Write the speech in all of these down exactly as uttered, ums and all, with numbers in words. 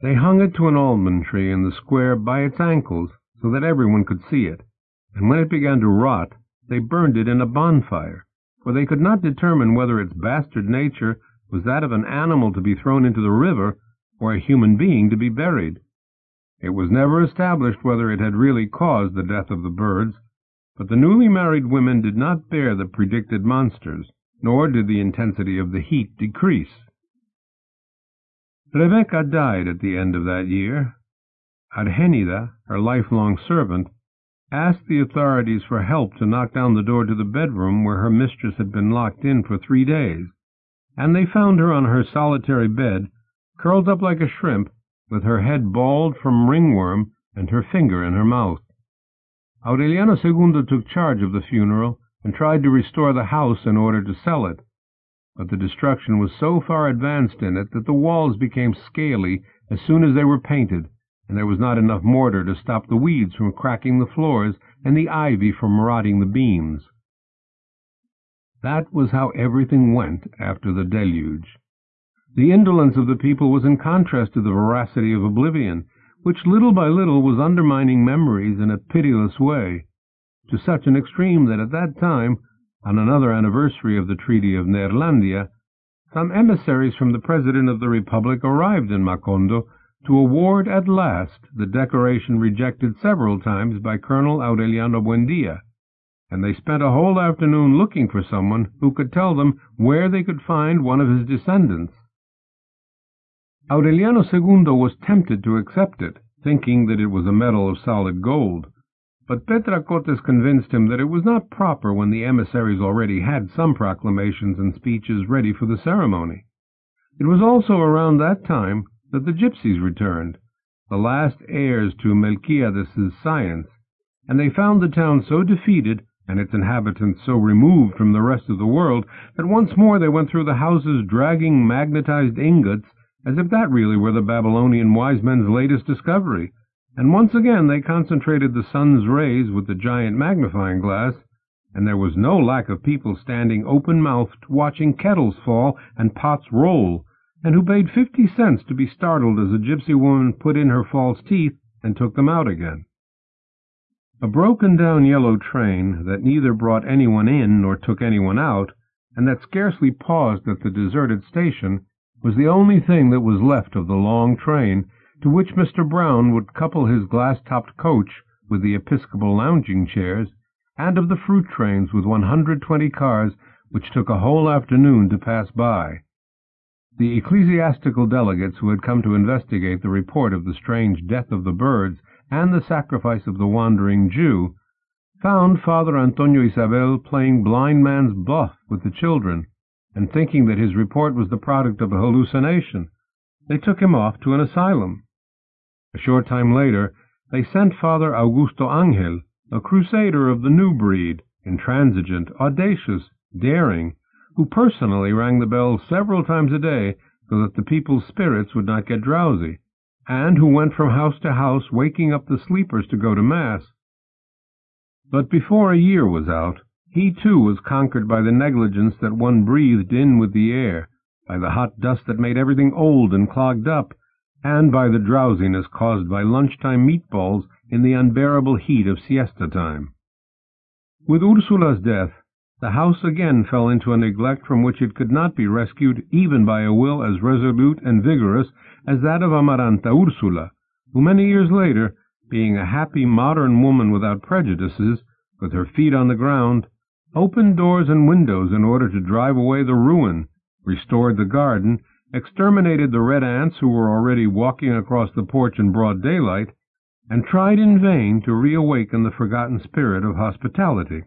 They hung it to an almond tree in the square by its ankles so that everyone could see it, and when it began to rot, they burned it in a bonfire, for they could not determine whether its bastard nature was that of an animal to be thrown into the river or a human being to be buried. It was never established whether it had really caused the death of the birds, but the newly married women did not bear the predicted monsters, nor did the intensity of the heat decrease. Rebecca died at the end of that year. Argenida, her lifelong servant, asked the authorities for help to knock down the door to the bedroom where her mistress had been locked in for three days, and they found her on her solitary bed, curled up like a shrimp, with her head bald from ringworm and her finger in her mouth. Aureliano Segundo took charge of the funeral and tried to restore the house in order to sell it, but the destruction was so far advanced in it that the walls became scaly as soon as they were painted, and there was not enough mortar to stop the weeds from cracking the floors and the ivy from rotting the beams. That was how everything went after the deluge. The indolence of the people was in contrast to the voracity of oblivion, which little by little was undermining memories in a pitiless way, to such an extreme that at that time, on another anniversary of the Treaty of Neerlandia, some emissaries from the President of the Republic arrived in Macondo to award at last the decoration rejected several times by Colonel Aureliano Buendia, and they spent a whole afternoon looking for someone who could tell them where they could find one of his descendants. Aureliano Segundo was tempted to accept it, thinking that it was a medal of solid gold, but Petracotes convinced him that it was not proper when the emissaries already had some proclamations and speeches ready for the ceremony. It was also around that time that the gypsies returned, the last heirs to Melquiades's science, and they found the town so defeated and its inhabitants so removed from the rest of the world that once more they went through the houses dragging magnetized ingots as if that really were the Babylonian wise men's latest discovery, and once again they concentrated the sun's rays with the giant magnifying glass, and there was no lack of people standing open-mouthed watching kettles fall and pots roll, and who paid fifty cents to be startled as a gypsy woman put in her false teeth and took them out again. A broken-down yellow train that neither brought anyone in nor took anyone out, and that scarcely paused at the deserted station, was the only thing that was left of the long train to which Mister Brown would couple his glass-topped coach with the Episcopal lounging chairs, and of the fruit trains with one hundred twenty cars which took a whole afternoon to pass by. The ecclesiastical delegates who had come to investigate the report of the strange death of the birds and the sacrifice of the wandering Jew found Father Antonio Isabel playing blind man's buff with the children, and thinking that his report was the product of a hallucination, they took him off to an asylum. A short time later, they sent Father Augusto Angel, a crusader of the new breed, intransigent, audacious, daring, who personally rang the bells several times a day so that the people's spirits would not get drowsy, and who went from house to house waking up the sleepers to go to Mass. But before a year was out, he too was conquered by the negligence that one breathed in with the air, by the hot dust that made everything old and clogged up, and by the drowsiness caused by lunchtime meatballs in the unbearable heat of siesta time. With Ursula's death, the house again fell into a neglect from which it could not be rescued even by a will as resolute and vigorous as that of Amaranta Ursula, who many years later, being a happy modern woman without prejudices, with her feet on the ground, opened doors and windows in order to drive away the ruin, restored the garden, exterminated the red ants who were already walking across the porch in broad daylight, and tried in vain to reawaken the forgotten spirit of hospitality.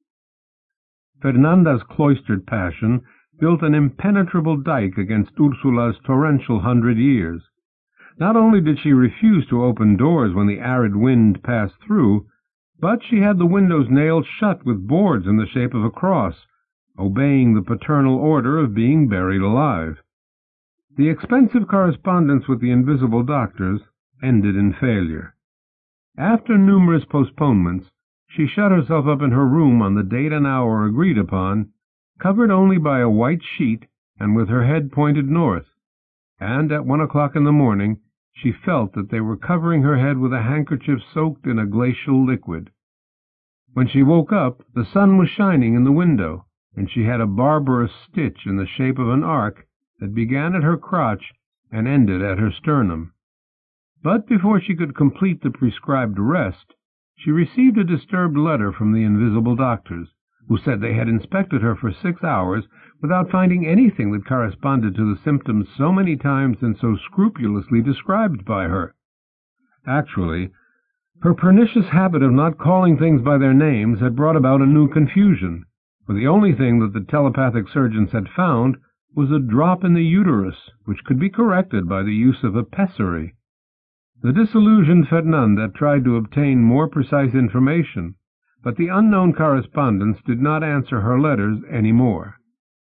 Fernanda's cloistered passion built an impenetrable dike against Ursula's torrential hundred years. Not only did she refuse to open doors when the arid wind passed through, but she had the windows nailed shut with boards in the shape of a cross, obeying the paternal order of being buried alive. The expensive correspondence with the invisible doctors ended in failure. After numerous postponements, she shut herself up in her room on the date and hour agreed upon, covered only by a white sheet and with her head pointed north, and at one o'clock in the morning she felt that they were covering her head with a handkerchief soaked in a glacial liquid. When she woke up, the sun was shining in the window, and she had a barbarous stitch in the shape of an arc that began at her crotch and ended at her sternum. But before she could complete the prescribed rest, she received a disturbed letter from the invisible doctors, who said they had inspected her for six hours without finding anything that corresponded to the symptoms so many times and so scrupulously described by her. Actually, her pernicious habit of not calling things by their names had brought about a new confusion, for the only thing that the telepathic surgeons had found was a drop in the uterus, which could be corrected by the use of a pessary. The disillusioned Fernanda tried to obtain more precise information, but the unknown correspondents did not answer her letters any more.